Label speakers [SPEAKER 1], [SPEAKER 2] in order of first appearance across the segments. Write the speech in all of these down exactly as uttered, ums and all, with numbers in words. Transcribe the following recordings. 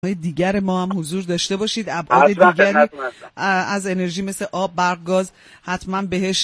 [SPEAKER 1] دیگر ما هم حضور داشته باشید. ابعاد دیگری از انرژی مثل آب، برق، گاز حتما بهش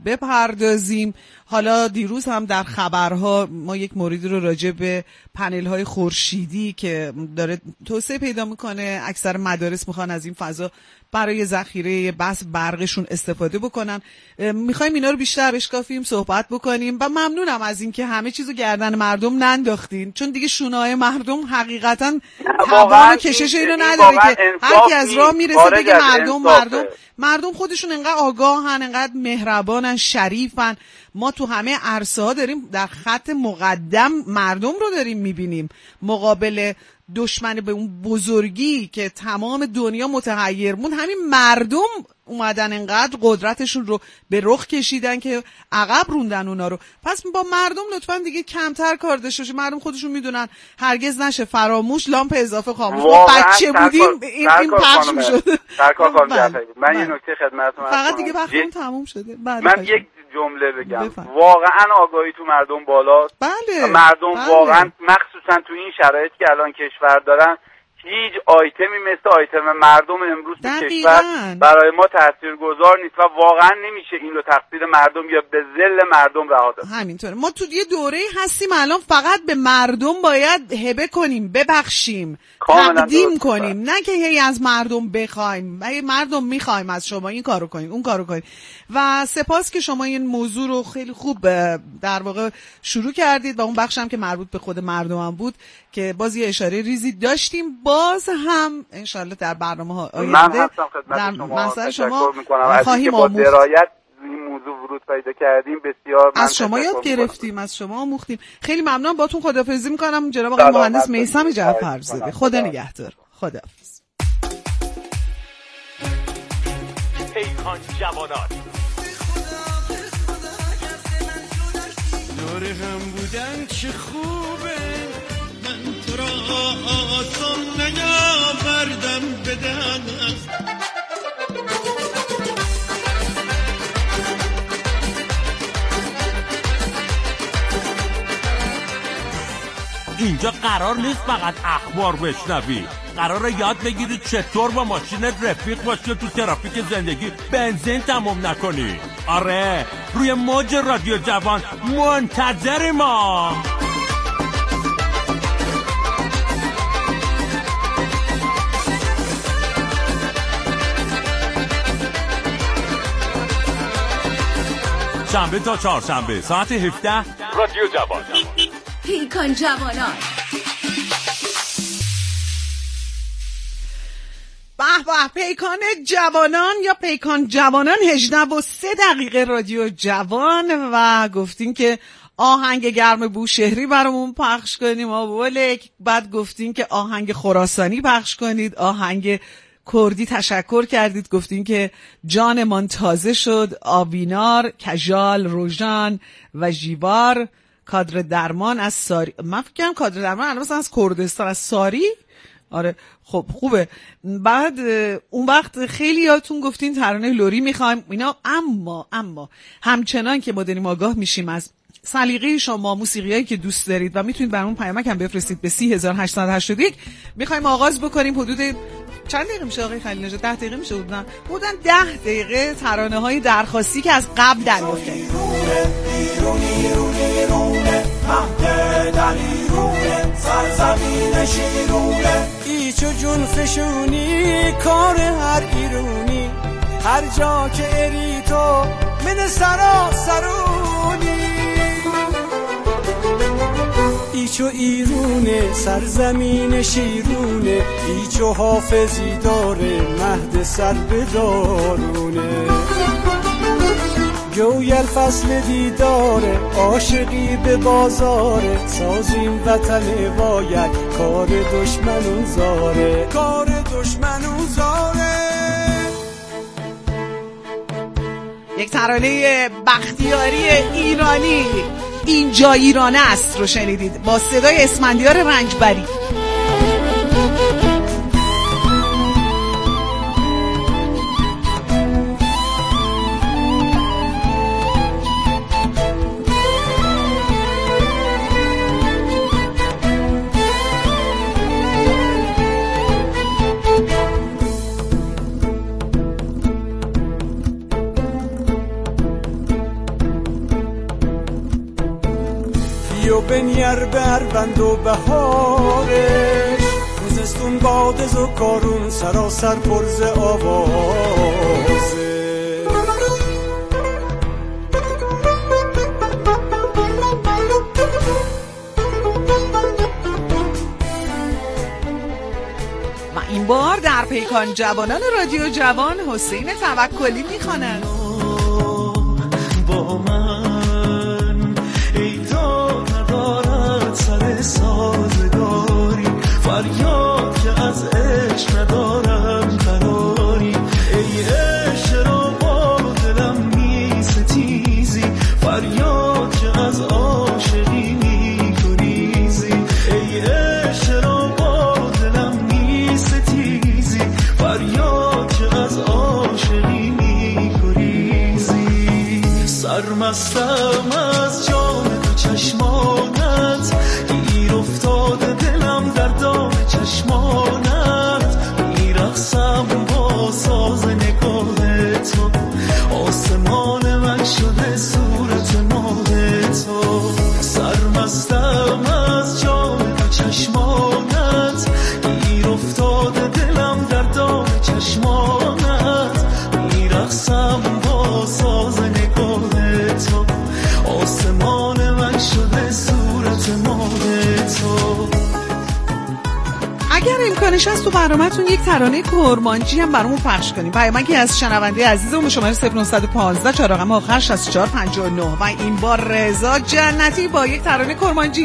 [SPEAKER 1] بپردازیم. حالا دیروز هم در خبرها ما یک موردی رو راجع به پنل های خورشیدی که داره توسعه پیدا میکنه، اکثر مدارس میخوان از این فضا برای ذخیره بس برقشون استفاده بکنن. میخوایم اینا رو بیشتر بشکافیم، صحبت بکنیم و ممنونم از این که همه چیزو گردن مردم ننداختین، چون دیگه شونه‌های مردم حقیقتا توان کشش اینو نداره که هر کی از راه میرسه بگه مردم مردم مردم خودشون انقدر آگاهن، انقدر مهربانن، شریفن. ما تو همه عرصه ها داریم در خط مقدم مردم رو داریم میبینیم مقابل دشمن به اون بزرگی که تمام دنیا متحیر مون. همین مردم اومدن انقدر قدرتشون رو به رخ کشیدن که عقب روندن اونا رو. پس با مردم لطفا دیگه کمتر کار داشته باشید. مردم خودشون میدونن هرگز نشه فراموش لامپ اضافه خاموش. ما بچه بودیم این این پخش میشد.
[SPEAKER 2] سرکار خانم جعفری من یه نکته خدمتتون هست.
[SPEAKER 1] فقط دیگه وقتمون تموم شده.
[SPEAKER 2] من یک جمله بگم. بفرد. واقعا آگاهی تو مردم بالاست.
[SPEAKER 1] بله.
[SPEAKER 2] مردم
[SPEAKER 1] بله.
[SPEAKER 2] واقعا مخصوصا تو این شرایطی که الان کشور دارن هیچ آیتمی مثل آیتم مردم امروز تو کشور برای ما تاثیرگذار نیست و واقعا نمیشه این رو تقصیر مردم یا به ذل مردم رها داد.
[SPEAKER 1] همینطوره. ما تو یه دوره هستیم الان فقط به مردم باید هبه کنیم، ببخشیم، تقدیم کنیم، نه که هی از مردم بخوایم. اگه مردم میخوایم از شما این کارو کنیم، اون کارو کنیم. و سپاس که شما این موضوع رو خیلی خوب در واقع شروع کردید و اون بخشم که مربوط به خود مردم هم بود که باز یه اشاره ریزی داشتیم. باز هم انشالله در برنامه ها آینده
[SPEAKER 2] من هستم خدمت شما تشکر شما میکنم از اینکه با درایت این موضوع ورود پیدا کردیم. بسیار
[SPEAKER 1] از شما یاد گرفتیم، از شما آموختیم. خیلی ممنون. باتون خداحافظی میکنم جناب آقای مهندس میثم جعفرزاده. خدا نگهدار. خداحافظ.
[SPEAKER 3] پیکان جوانان دور هم بودن چه خوبه، من تو را آسان نیاوردم بدن.
[SPEAKER 4] اینجا قرار نیست فقط اخبار بشنوی، قراره یاد بگیری چطور با ماشینت رفیق باشی تو ترافیک زندگی بنزین تموم نکنی. آره روی موج رادیو جوان منتظر ما. شنبه تا چهارشنبه ساعت هفده رادیو جوان.
[SPEAKER 5] پیکان جوانان.
[SPEAKER 1] به به پیکان جوانان یا پیکان جوانان هجده و سه دقیقه رادیو جوان و گفتین که آهنگ گرم بوشهری برامون پخش کنیم آبولک. بعد گفتین که آهنگ خراسانی پخش کنید، آهنگ کردی تشکر کردید، گفتین که جانمان تازه شد، آبینار، کجال، روژان و جیبار، کادر درمان از ساری. من فکر کنم کادر درمان الان مثلا از کردستان، از ساری. آره خب خوبه. بعد اون وقت خیلی یادتون گفتین ترانه لوری میخوایم اینا، اما اما همچنان که ما داریم آگاه میشیم از سلیقه شما، موسیقیایی که دوست دارید و میتونید برامون پیامک هم بفرستید به سی هزار و هشتصد و هشتاد و یک. میخوایم آغاز بکنیم. حدود چند دقیقه میشه آقای خلیل نژاد؟ ده دقیقه میشه بودن بودن ده دقیقه ترانه های درخواستی که از قبل دریافت کردیم.
[SPEAKER 6] سرزمین شیرونه ایچو جون فشونی کار هر ایرونی، هر جا که اری تو من سرا سرونی. ایچو ایرونه سرزمین شیرونه، ایچو حافظی داره مهد سر بدارونه. جویل فصل دیداره عاشقی به بازاره، سازیم وطن باید کار دشمنون زاره، کار دشمنون زاره.
[SPEAKER 1] یک ترانه بختیاری ایرانی اینجا ایرانه است رو شنیدید با صدای اسفندیار رنجبری.
[SPEAKER 6] به اروند و بهارش، خوزستون بادز و کارون سراسر پرز آوازه.
[SPEAKER 1] این بار در پیکان جوانان رادیو جوان حسین توکلی میخوانند.
[SPEAKER 3] با من ای تا ندارد سر سازگاری، فریاد که از عشق ندارم قراری، ای عشق را با دلم می ستیزی، فریاد که از عاشقی می گریزی، ای عشق را با دلم می ستیزی، فریاد که از عاشقی می گریزی. سرمستم از جام تو چشمانت، گیر افتاده دلم در دام چشمانت، میرقصم با ساز نگاه تو، آسمان من شده صورت ماه تو. سرمستم از جام تو چشمانت، گیر افتاده دلم در دام چشمانت، میرقصم با ساز نگاه تو، آسمان من شده صورت ماه تو.
[SPEAKER 1] اگر امکانش هست تو برنامه‌تون یک ترانه کرمانجی هم برامون پخش کنیم. پیامک که از شنونده عزیزمون شماره صفر نه یک پنج چهار رقم آخر شصت و چهار پنجاه و نه و این بار رضا جنتی با یک ترانه کرمانجی.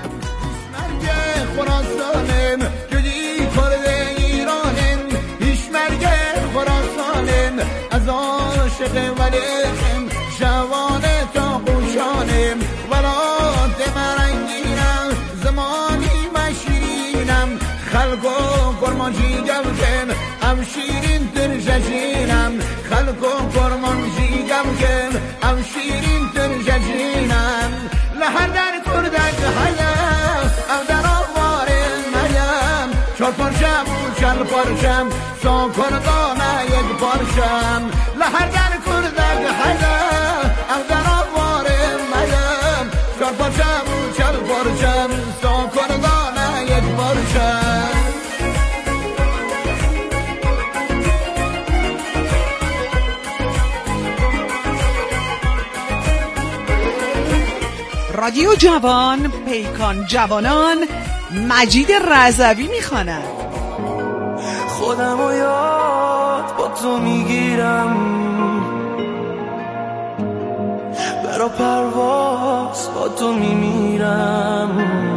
[SPEAKER 7] خراسانم جدی کرده ایرانم، پیشمرگ خراسانم از عاشق ولیخم، جوان تا قوشانم ولات مرنگینم، زمانی مشیرینم، خلقو کرمانجی گمکم ام شیرین تر ججینم، خلقو کرمانجی گمکم ام شیرین تر ججینم. لحر در کردک حیم ام در آوارم میم، چار پرشم و چل پرشم سان کردانه یک پرشم. لحر در کردک حیم ام در آوارم میم، چار پرشم و چل پرشم سان کردانه یک پرشم.
[SPEAKER 1] رادیو جوان پیکان جوانان مجید رضوی میخواند.
[SPEAKER 3] خودم و یاد با تو میگیرم، برا پرواز با تو میمیرم،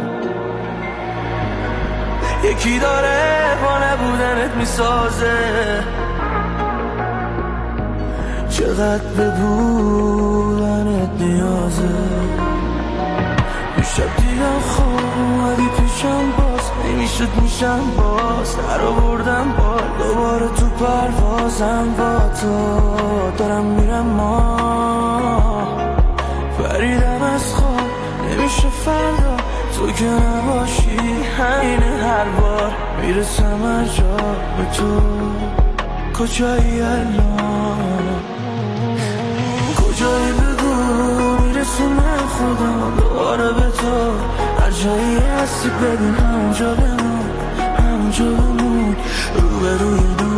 [SPEAKER 3] یکی داره با نبودنت میسازه، چقدر به بودنت نیازه. شب دیدم خوابی پیشم باز نمیشد میشم باز، در آوردم بار دوباره تو پروازم با تو، دارم میرم ما فریدم از خواب نمیشه فردا، تو که نباشی همین هر بار میرسم هر جا به تو. کجایی الان کجایی بگو میرسونم خودم دوباره به تو، هر جایی هستی ببین همونجا بمون همونجا بمون رو به روی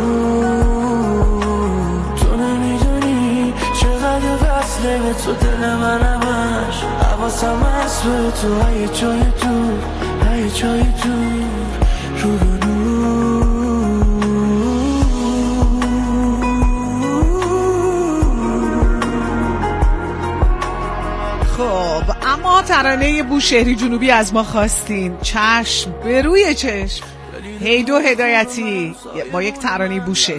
[SPEAKER 3] دور. تو نمیدونی چقدر وصله به تو دل من همش، حواسم هست به تو های جای دور های جای دور رو به دور.
[SPEAKER 1] خب اما ترانه بوشهری جنوبی از ما خواستین، چشم به روی چشم، هیدو هدایتی با یک ترانه بوشهری.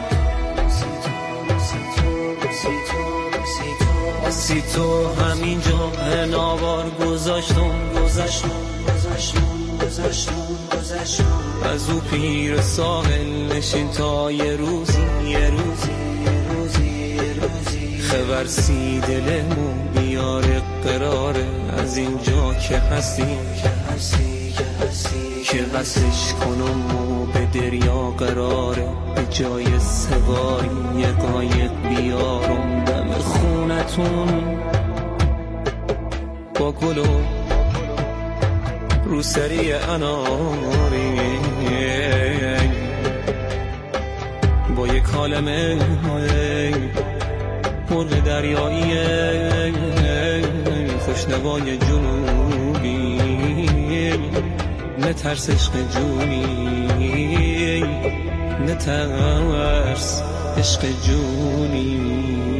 [SPEAKER 3] سی تو همینجا ناوار گذاشتم گذاشتم گذاشتم گذاشتم گذاشتم از او پیر ساحل نشین تا یه روزی یه روزی یه روزی یه روزی خبرسی دلمون بیاره قراره از اینجا که هستی که هستی که هستی که بسش کنم و به دریا قراره، به جای سواری یه قایق بیارم دم خونتون با گلو روسری اناری با یک کالمه مرغ دریایی خوشنوای جنوبی نترس عشق جونی نترس عشق جونی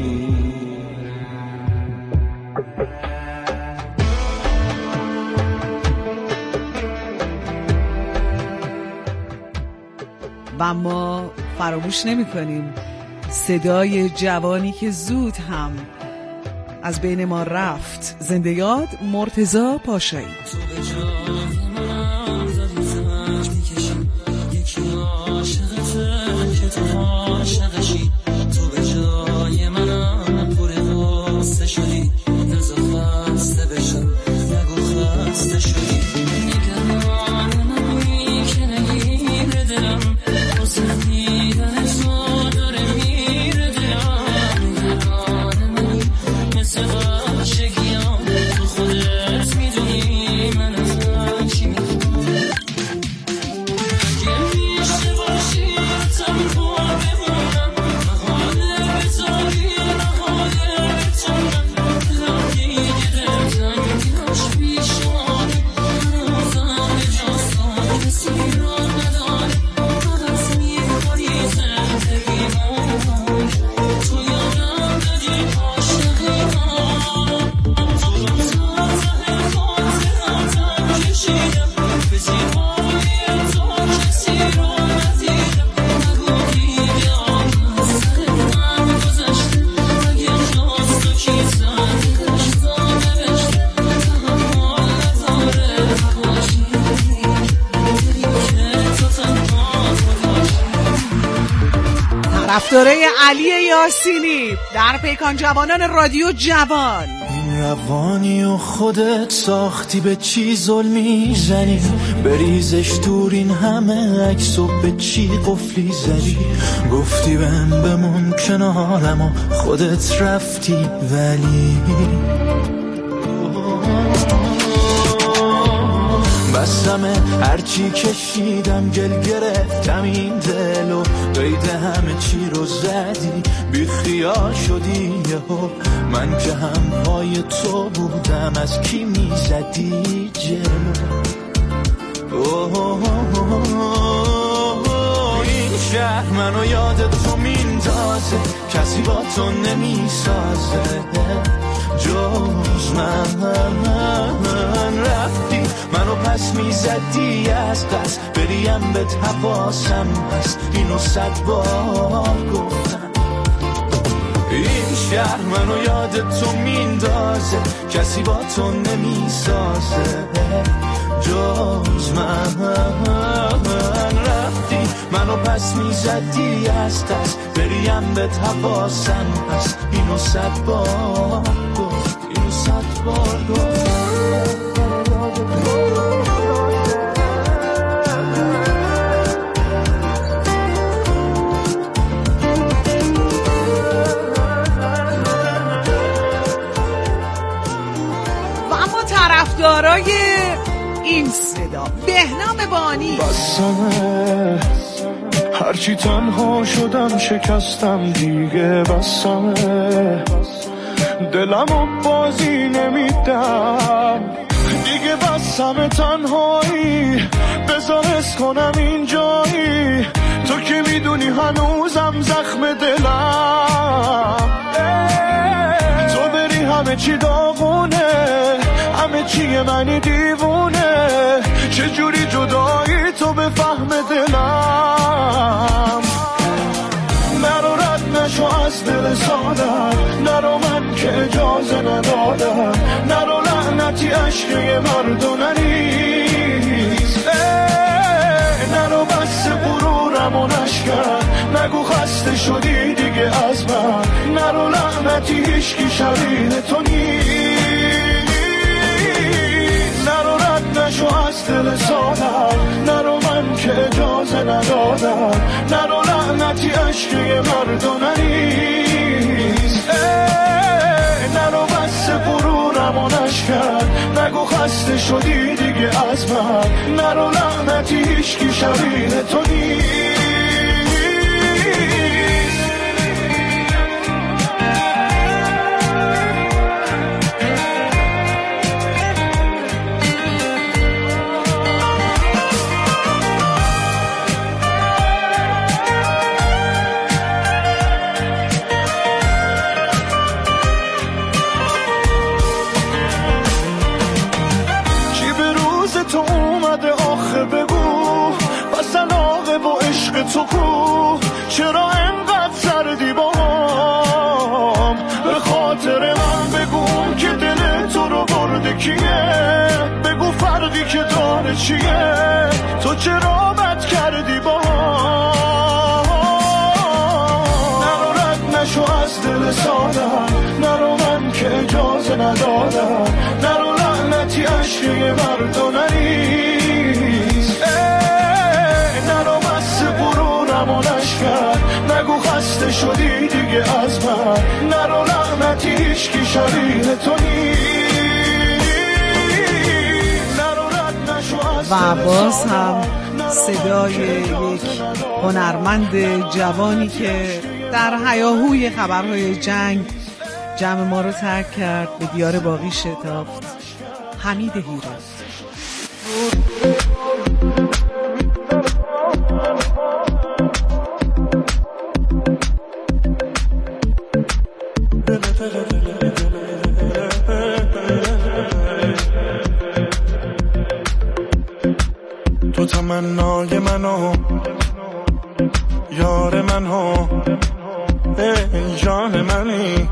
[SPEAKER 1] و ما فراموش نمی کنیم صدای جوانی که زود هم از بین ما رفت. زنده یاد مرتضی پاشایی. طرفدارای علی یاسینی در پیکان جوانان رادیو جوان.
[SPEAKER 8] این روانی و خودت ساختی، به چی ظلمی زنی؟ بریزش دور این همه عکس و به چی قفلی زدی؟ گفتی بهم بمون کنارم و خودت رفتی، ولی بسمه هرچی کشیدم گل گرفتم این دل و قید همه چی رو زدی، بی خیال شدی یهو. من که هم پای تو بودم از کی میزدی جلو؟ این شهر منو یاد تو میندازه، کسی با تو نمیسازه جز من. رفتی منو پس میزدی از قصد، بریم به حواسم هست، اینو صد بار گفتم. این شهر منو یاد تو میندازه، کسی با تو نمیسازه جز من. رفتی منو پس میزدی از قصد، بریم به حواسم هست، اینو صد بار گفت، اینو صد بار گفت.
[SPEAKER 1] طرفدارای این صدا بهنام بانی.
[SPEAKER 9] بسمه هرچی تنها شدم شکستم دیگه، بسمه دلمو بازی نمیدم دیگه، بسمه تنهایی بذار حس کنم این جایی، تو که میدونی هنوزم زخم دلم. تو بری همه چی داغونه، همه چی منی دیوونه، چجوری جدایی تو به فهم دلم. نرو رد نشو از دل سادم، نرو من که اجازه ندادم، نرو لعنتی عشقی مردو نریز، نرو بس غرورم و نشکن، نگو خسته شدی دیگه از من، نرو لعنتی هیچکی شبیه تو نیست. نرو رد نشو از دل سادم، نرو من که اجازه ندادم، نرو لعنتی عشقی مردو نریز، نرو بس غرورم و نشکن، نگو خسته شدی دیگه از من، نرو لعنتی هیچکی شبیه تو نیست. تو کو چرا انقدر سردی با هم؟ به خاطر من بگو که دل تو رو برده کیه، بگو فرقی که داره چیه، تو چرا بد کردی با هم؟ نرو رد نشو از دل سادم، نرو من که اجازه ندادم، نرو لعنتی عشقی مردو نریز، نرو بس برونمونش کرد، نگو خسته شدی دیگه از من، نرو لعنتی هیچکی شبیه تو نیست.
[SPEAKER 1] و باز هم صدای یک هنرمند جوانی که در هیاهوی خبرهای جنگ جمع ما رو ترک کرد، به دیار باقی شتافت، حمید هیرز.
[SPEAKER 9] تو تمنای منو یار منو ای جان منی،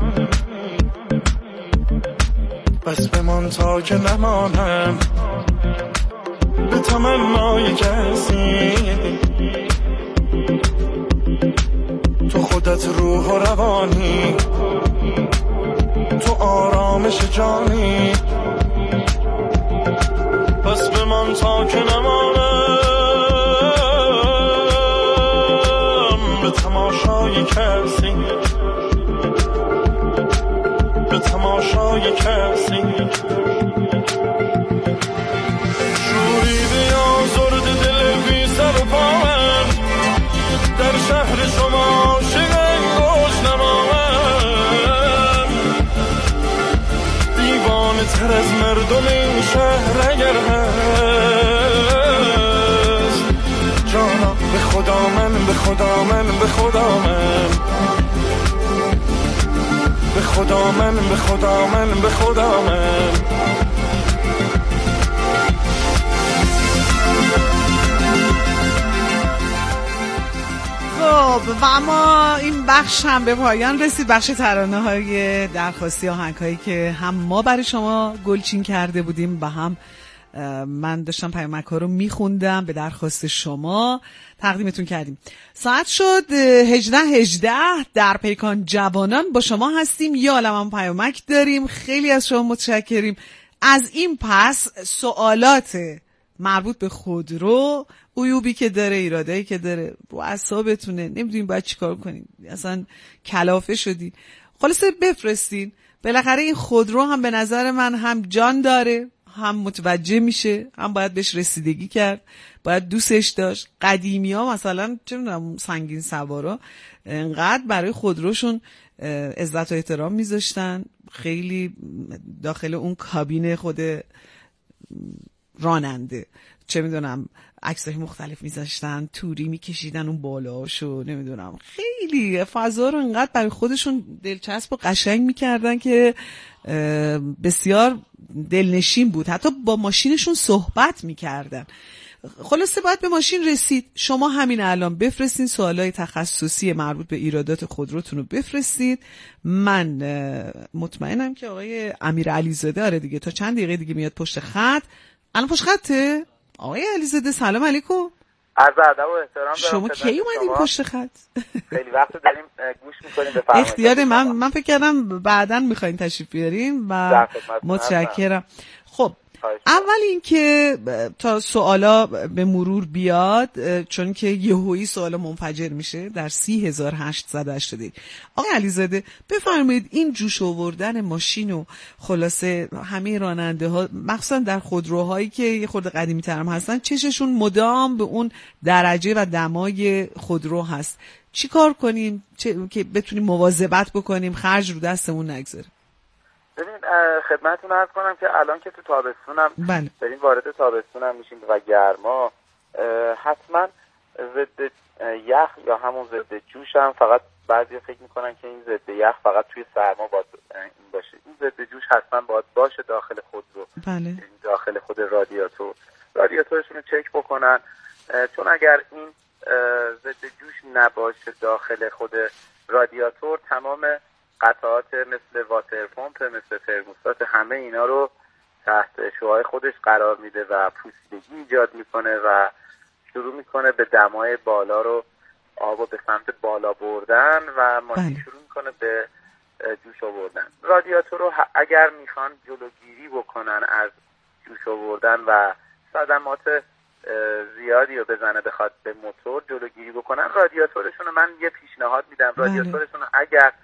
[SPEAKER 9] بس بمان تا که نمانم به تمنای کسی، تو خودت روح و روانی، تو آرامش جانی، پس بمان تا که نمانم به تماشای کسی، به تماشای کسی. شوری بیا زرد دل بی سر و پا من، در شهر شما شگن گوش نما من، دیوانه تر از مردم این شهر اگر هست، جانا به خدا من، به خدا من، به خدا من، به خدا من، به خدا من، به خدا من.
[SPEAKER 1] خب و اما این بخش هم به پایان رسید، بخش ترانه های درخواستی آهنگ هایی که هم ما برای شما گلچین کرده بودیم و هم من داشتم پیامک ها رو میخوندم به درخواست شما تقدیمتون کردیم. ساعت شد هجده هجده در پیکان جوانان با شما هستیم، یه عالم هم پیامک داریم، خیلی از شما متشکریم. از این پس سوالات مربوط به خودرو، عیوبی که داره، ایرادایی که داره، رو اعصابتونه، نمیدونیم باید چی کار کنیم، اصلا کلافه شدی، خلاصه بفرستین. بالاخره این خودرو هم به نظر من هم جان داره، هم متوجه میشه، هم باید بهش رسیدگی کرد، باید دوستش داشت. قدیمی ها مثلا چه میدونم سنگین سوارا انقدر برای خودروشون عزت و احترام میذاشتن، خیلی داخل اون کابین خود راننده چه میدونم عکسای مختلف میذاشتن، توری میکشیدن اون بالاشو، نمیدونم خیلی فضا رو انقدر برای خودشون دلچسب و قشنگ میکردن که بسیار دلنشین بود، حتی با ماشینشون صحبت میکردن. خلاصه باید به ماشین رسید. شما همین الان بفرستین سوالای تخصصی مربوط به ایرادات خودروتون رو بفرستید. من مطمئنم که آقای امیر علیزاده آره دیگه تا چند دقیقه دیگه میاد پشت خط. الان پشت خطه؟ آقای علیزاده سلام علیکم.
[SPEAKER 2] عرض ادب و احترام دارم.
[SPEAKER 1] شما کی اومدین پشت خط؟
[SPEAKER 2] خیلی وقت داریم گوش میکنیم، بفرمایید.
[SPEAKER 1] اختیار من من فکر کردم بعداً میخواین تشریف بیارین و متشکرم. خب اول اینکه تا سوالا به مرور بیاد، چون که یهویی سوالا منفجر میشه در سی هزار هشتصد و هشتاد. آقای علیزاده بفرمایید این جوش آوردن ماشین و خلاصه همه راننده ها مخصوصا در خودروهایی که یه خورده قدیمی تر هم هستن چششون مدام به اون درجه و دمای خودرو هست، چی کار کنیم چه... که بتونیم مواظبت بکنیم خرج رو دستمون نگذاره؟
[SPEAKER 2] ببین خدمتتون عرض کنم که الان که تو تابستونم
[SPEAKER 1] بله.
[SPEAKER 2] بریم وارد تابستونم میشیم و گرما، حتما ضد یخ یا همون ضد جوش هم، فقط بعضی فکر میکنن که این ضد یخ فقط توی سرما باید این باشه، این ضد جوش حتما باید باشه داخل خودرو.
[SPEAKER 1] بله.
[SPEAKER 2] داخل خود رادیاتور رادیاتورشون رو چک بکنن، چون اگر این ضد جوش نباشه داخل خود رادیاتور تمام قطعات مثل واتر پمپ، مثل ترموستات، همه اینا رو تحت شعاع خودش قرار میده و پوسیدگی ایجاد میکنه و شروع میکنه به دمای بالا رو آبو به سمت بالا بردن و ماشین شروع میکنه به جوش آوردن. رادیاتور رو اگر میخوان جلوگیری بکنن از جوش آوردن و صدمات زیادی رو بزنه بخواد به موتور جلوگیری بکنن، رادیاتورشون رو من یه پیشنهاد میدم، رادیاتورشون رو اگر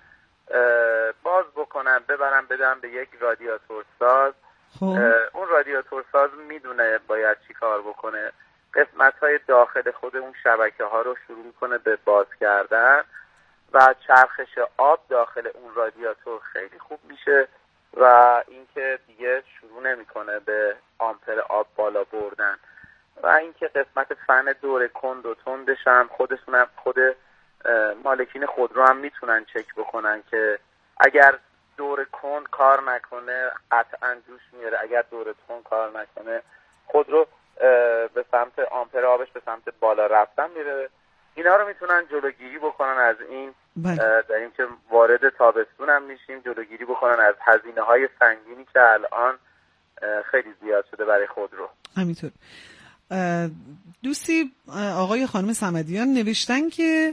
[SPEAKER 2] باز بکنن ببرن بدن به یک رادیاتور ساز. اون رادیاتور ساز میدونه باید چی کار بکنه، قسمت های داخل خود اون شبکه ها رو شروع میکنه به باز کردن و چرخش آب داخل اون رادیاتور خیلی خوب میشه و اینکه دیگه شروع نمیکنه به آمپر آب بالا بردن و اینکه قسمت فن دور کند و تندش هم خودشون هم خود مالکین خودرو هم میتونن چک بکنن که اگر دور کند کار نکنه قطعا جوش میاره، اگر دور تند کار نکنه خودرو به سمت آمپر آبش به سمت بالا رفتن میره. اینا رو میتونن جلوگیری بکنن از این. در این که وارد تابستون هم میشیم جلوگیری بکنن از هزینه های سنگینی که الان خیلی زیاد شده برای خودرو.
[SPEAKER 1] همینطور دوستی آقای خانم صمدیان نوشتن که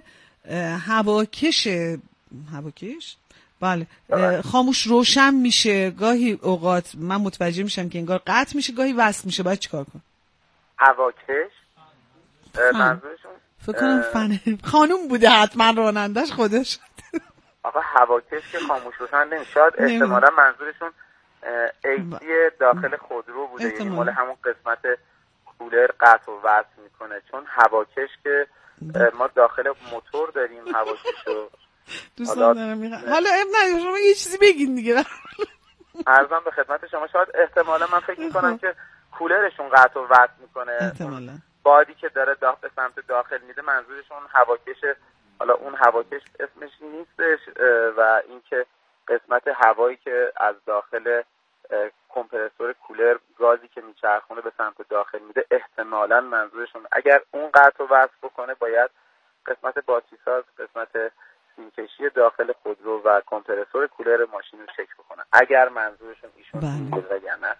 [SPEAKER 1] هواکش هواکش بله خاموش روشن میشه، گاهی اوقات من متوجه میشم که انگار قطع میشه گاهی وصل میشه، باید چیکار کنم؟
[SPEAKER 2] هواکش منظورشون
[SPEAKER 1] فکر کنم فن خانوم بوده حتما رانندش خودش.
[SPEAKER 2] آقا هواکش که خاموش روشن نمیشاد، احتمالا منظورشون ایسی داخل خودرو بوده، یعنی مال همون قسمت کولر قطع و وصل میکنه، چون هواکش که ما داخل موتور داریم هواکشو
[SPEAKER 1] دوستان دارم میخوام حالا اب نداره شما یه چیزی بگین دیگه.
[SPEAKER 2] عرضم به خدمت شما شاید احتمالا من فکر میکنم که کولرشون قطع و وصل میکنه،
[SPEAKER 1] احتمالا
[SPEAKER 2] بادی که داره داخل به سمت داخل میده منظورشون هواکشه. حالا اون هواکش اسمش نیستش و اینکه قسمت هوایی که از داخل کمپرسور کولر گازی که میچرخونه به سمت داخل میده احتمالاً منظورشون. اگر اون قطع و وصل بکنه باید قسمت باتری ساز، قسمت سیمکشی داخل خودرو و کمپرسور کولر ماشین رو چک بکنن اگر منظورشون ایشون بود، وگرنه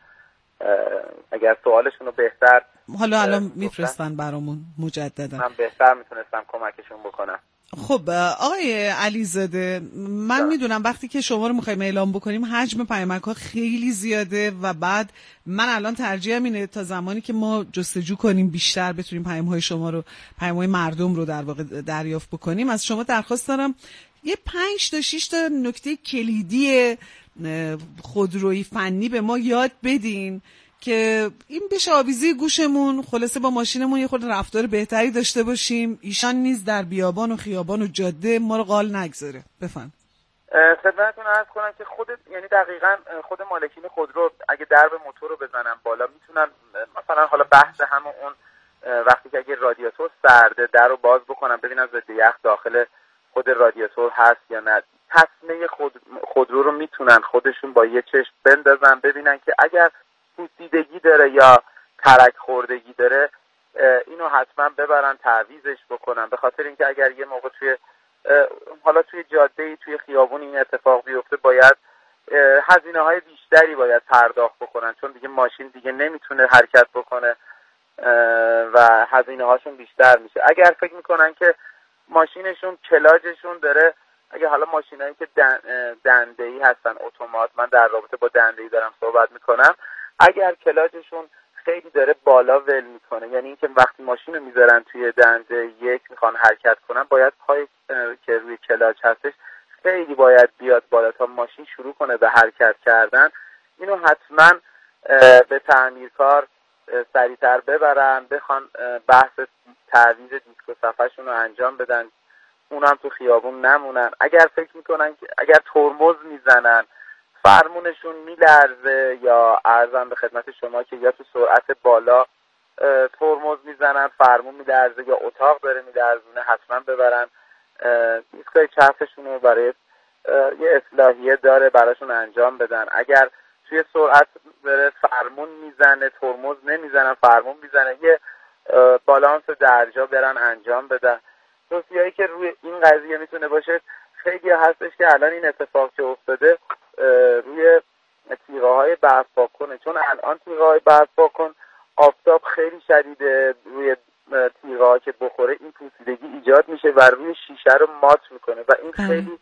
[SPEAKER 2] اگر سوالشون رو بهتر
[SPEAKER 1] حالا الان میفرستن برامون مجددا من
[SPEAKER 2] بهتر میتونستم کمکشون بکنم.
[SPEAKER 1] خب آقای علیزاده من میدونم وقتی که شما رو میخوایم اعلام بکنیم حجم پیامک ها خیلی زیاده و بعد من الان ترجیحم اینه تا زمانی که ما جستجو کنیم بیشتر بتونیم پیام های شما رو پیام های مردم رو در واقع دریافت بکنیم از شما درخواست دارم یه پنج تا شش تا نکته کلیدی خودرویی فنی به ما یاد بدین که این بشه آویزی گوشمون، خلاصه با ماشینمون یه خورده رفتار بهتری داشته باشیم، ایشان نیز در بیابان و خیابان و جاده ما رو قال نگذاره. بفهم.
[SPEAKER 2] خدمتتون عرض کنم که خود یعنی دقیقاً خود مالکین خودرو اگه درب موتور رو بزنن بالا میتونن مثلا حالا بحث همون اون وقتی که اگه رادیاتور سرده در رو باز بکنن ببینن ضد یخ داخل خود رادیاتور هست یا نه. تصمه خود خودرو رو میتونن خودشون با یه چشم بندازن ببینن که اگر پوسیدگی داره یا ترک خوردگی داره اینو حتما ببرن تعویضش بکنن، به خاطر اینکه اگر یه موقع توی حالا توی جاده توی خیابون این اتفاق بیفته باید هزینه های بیشتری باید پرداخت بکنن، چون دیگه ماشین دیگه نمیتونه حرکت بکنه و هزینه هاشون بیشتر میشه. اگر فکر میکنن که ماشینشون کلاجشون داره، اگه حالا ماشینایی که دنده‌ای هستن اتومات، من در رابطه با دنده‌ای دارم صحبت میکنم، اگر کلاچشون خیلی داره بالا ول میکنه، یعنی اینکه وقتی ماشین رو میذارن توی دنده یک میخوان حرکت کنن، باید پای که روی کلاچ هستش خیلی باید بیاد بالا تا ماشین شروع کنه به حرکت کردن. اینو حتما به تعمیرکار سریعتر ببرن، بخوان بحث تعویض دیسک و صفحه‌شون رو انجام بدن، اونم تو خیابون نمونن. اگر فکر میکنن که اگر ترمز میزنن فرمونشون میلرزه، یا عرضم به خدمت شما که یا تو سرعت بالا ترمز میزنن فرمون میلرزه یا اتاق داره میلرزونه، حتما ببرن دیسکای چرخشون رو برای یه اصلاحیه داره براشون انجام بدن. اگر توی سرعت داره فرمون میزنه ترمز نمیزنن فرمون میزنه، یه بالانس درجا برن انجام بدن. توصیه‌ای که روی این قضیه میتونه باشه، خیلی هستش که الان این اتفاق که افتاده روی تیغه های برف پاکن، چون الان تیغه های برف پاکن آفتاب خیلی شدیده، روی تیغه ها که بخوره این پوسیدگی ایجاد میشه و روی شیشه رو مات میکنه و این خیلی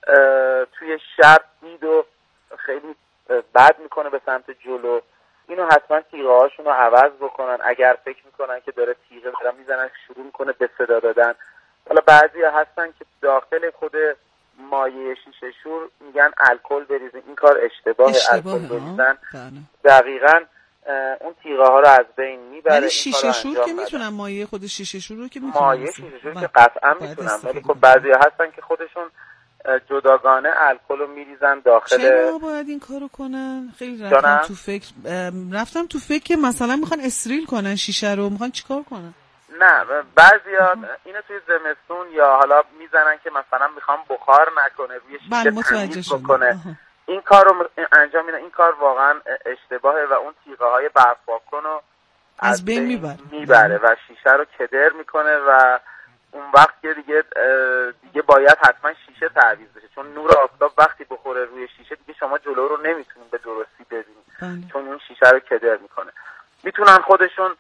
[SPEAKER 2] توی شب دید و خیلی بد میکنه به سمت جلو. اینو حتما تیغه هاشون رو عوض بکنن. اگر فکر میکنن که داره تیغه دارن میزنن شروع میکنه به صدا دادن. حالا بعضی هستن که داخل خود مایع شیشه شور میگن الکل بریزن، این کار اشتباه. الکل بریزن دقیقاً اون تیغه ها رو از بین میبره.
[SPEAKER 1] ولی شیشه شور که میتونن مایع خود شیشه شور رو که میتونن
[SPEAKER 2] مایع شیشه شور که قطعا میتونن، ولی خب بعضی هستن که خودشون جداگانه الکل رو میریزن داخل.
[SPEAKER 1] چرا باید این کارو کنن؟ خیلی رفتم تو فکر رفتم تو فکر که مثلا میخوان استریل کنن شیشه رو، میخوان چیکار کنن؟
[SPEAKER 2] نه بعضیا اینو توی زمستون یا حالا میزنن که مثلا میخوام بخار نکنه روی شیشه تمیز بکنه. این کار رو انجام میدن. این کار واقعا اشتباهه و اون تیغه های برف پاکن رو
[SPEAKER 1] از بین میبره
[SPEAKER 2] میبره و شیشه رو کدر میکنه و اون وقت که دیگه دیگه باید حتما شیشه تعویض بشه، چون نور آفتاب وقتی بخوره روی شیشه دیگه شما جلو رو نمیتونین به درستی ببینید، چون اون شیشه رو کدر میکنه. میتونن خودشون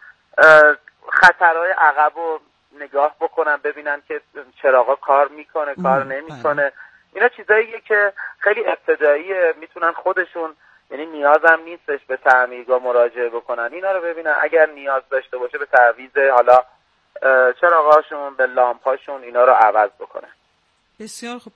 [SPEAKER 2] خطرهای عقب رو نگاه بکنن، ببینن که چراغا کار میکنه کار نمیکنه. اینا چیزاییه که خیلی ابتداییه، میتونن خودشون، یعنی نیازم نیستش به تعمیرگاه مراجعه بکنن، اینا رو ببینن. اگر نیاز داشته باشه به تعویض حالا چراغاشون به لامپاشون اینا رو عوض بکنن.
[SPEAKER 1] بسیار خوب.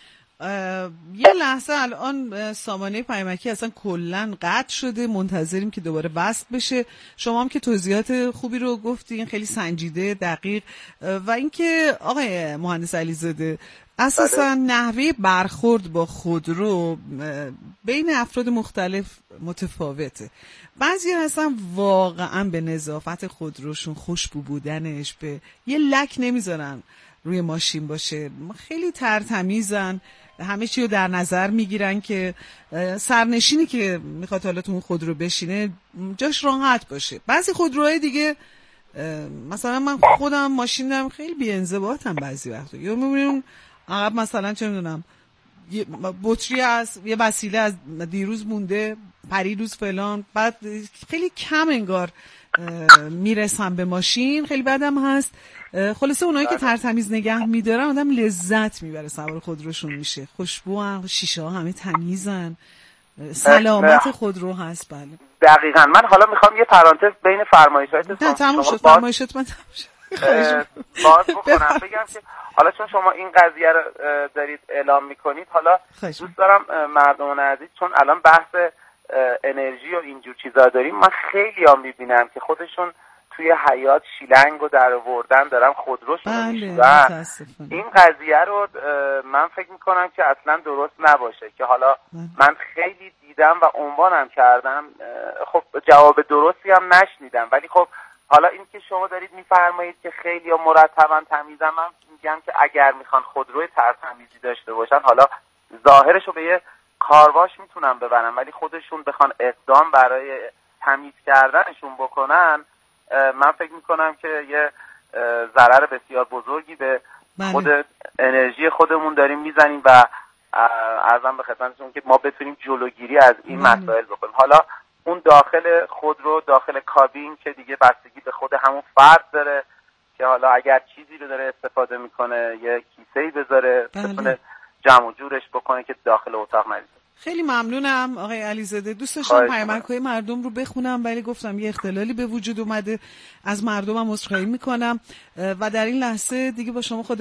[SPEAKER 1] یه لحظه الان سامانه پیامکی اصلا کلن قطع شده، منتظریم که دوباره وصل بشه. شما هم که توضیحات خوبی رو گفتین، خیلی سنجیده دقیق. و اینکه آقای مهندس علیزاده اساسا نحوه برخورد با خودرو بین افراد مختلف متفاوته. بعضی هستن واقعا به نظافت خودروشون، خوشبو بودنش، به یه لک نمیذارن روی ماشین باشه، خیلی ترتمیزن، همه چی رو در نظر میگیرن که سرنشینی که میخواد حالا تو اون خودرو بشینه جاش راحت باشه. بعضی خودروهای دیگه مثلا من خودم ماشین دارم خیلی بی‌انضباطم بعضی وقتا، یا میبینیم عقب مثلا چه میدونم یه بطری از یه وسیله از دیروز مونده، پریروز فلان، بعد خیلی کم انگار میرسم به ماشین، خیلی بدم هست. خلاصه اونایی که ترتمیز نگه میدارن آدم لذت میبره سوار خودروشون میشه، خوشبو هم، شیشه ها همه تمیزن، سلامت خودرو هست. بله
[SPEAKER 2] دقیقاً. من حالا میخوام یه پرانتز بین فرمایشات
[SPEAKER 1] نه تموم شد فرمایشات من تموم شد
[SPEAKER 2] باز بکنم بگم که حالا چون شما این قضیه رو دارید اعلام میکنید، حالا دوست دارم مردمان عزیز، چون الان بحث انرژی و اینجور چیزا داریم، من خیلی ها میبینم که خودشون توی حیات شیلنگ رو در آوردن دارن خودروشون رو میشورن. این قضیه رو من فکر میکنم که اصلا درست نباشه، که حالا من خیلی دیدم و عنوانم کردم، خب جواب درستی هم نشنیدم، ولی خب حالا این که شما دارید میفرمایید که خیلی ها مرتبا تمیزن، من میگم که اگر میخوان خودروی ترتمیزی داشته باشن، حالا ظاهرش رو به یه کارواش میتونن ببرن، ولی خودشون بخوان اقدام برای تمیز کردنشون بکنن، من فکر میکنم که یه ضرر بسیار بزرگی به خود انرژی خودمون داریم میزنیم و عرضم به خدمتتون که ما بتونیم جلوگیری از این مسائل بکنیم. حالا اون داخل خودرو، داخل کابین که دیگه بستگی به خود همون فرد داره که حالا اگر چیزی رو داره استفاده میکنه یه کیسه‌ای بذاره بتونه جمع و جورش بکنه که داخل اتاق نریزه.
[SPEAKER 1] خیلی ممنونم آقای علیزاده. دوست داشتم پیامک‌های مردم رو بخونم ولی گفتم یه اختلالی به وجود اومده. از مردمم عذرخواهی میکنم و در این لحظه دیگه با شما خدا